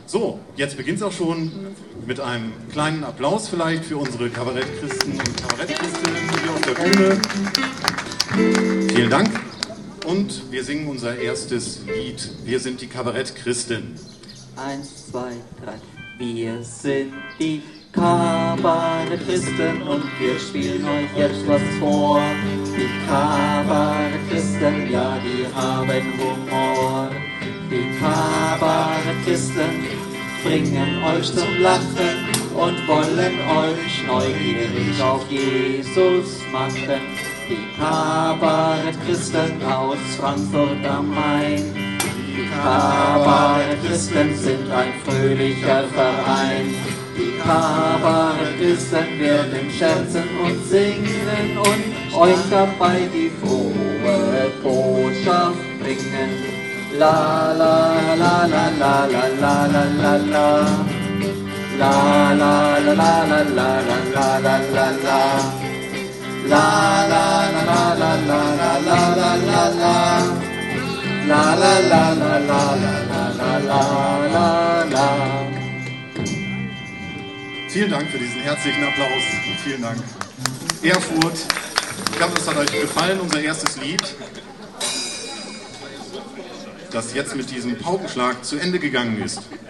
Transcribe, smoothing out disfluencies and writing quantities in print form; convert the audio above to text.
So, jetzt beginnt es auch schon mit einem kleinen Applaus vielleicht für unsere Kabarettchristen und Kabarettchristinnen hier auf der Bühne. Vielen Dank. Und wir singen unser erstes Lied. Wir sind die Kabarettchristen. 1, 2, 3. Wir sind die Kabarettchristen und wir spielen euch jetzt was vor. Die Kabarettchristen, ja, die haben Humor. Die Kabarettchristen bringen euch zum Lachen und wollen euch neugierig auf Jesus machen. Die Kabarettchristen aus Frankfurt am Main. Die Kabarettchristen sind ein fröhlicher Verein. Die Kabarettchristen werden scherzen und singen und euch dabei die frohe Botschaft bringen. La la la la la la la la la la. La la la la la la la la la la. La la la la la la la la la la. La la la la la la la la la. Vielen Dank für diesen herzlichen Applaus. Vielen Dank. Erfurt. Ich hoffe, es hat euch gefallen, unser erstes Lied, das jetzt mit diesem Paukenschlag zu Ende gegangen ist.